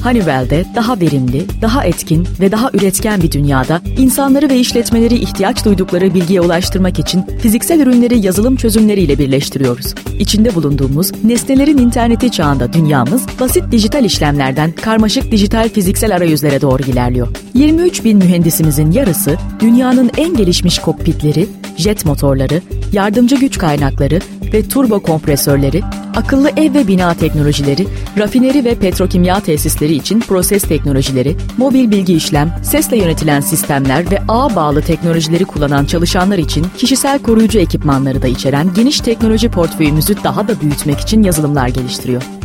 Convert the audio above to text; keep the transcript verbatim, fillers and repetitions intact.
Honeywell'de daha verimli, daha etkin ve daha üretken bir dünyada insanları ve işletmeleri ihtiyaç duydukları bilgiye ulaştırmak için fiziksel ürünleri yazılım çözümleriyle birleştiriyoruz. İçinde bulunduğumuz nesnelerin interneti çağında dünyamız basit dijital işlemlerden karmaşık dijital fiziksel arayüzlere doğru ilerliyor. yirmi üç bin mühendisimizin yarısı dünyanın en gelişmiş kokpitleri, jet motorları, yardımcı güç kaynakları ve turbo kompresörleri, akıllı ev ve bina teknolojileri, rafineri ve petrokimya tesisleri için proses teknolojileri, mobil bilgi işlem, sesle yönetilen sistemler ve ağa bağlı teknolojileri kullanan çalışanlar için kişisel koruyucu ekipmanları da içeren geniş teknoloji portföyümüzü daha da büyütmek için yazılımlar geliştiriyor.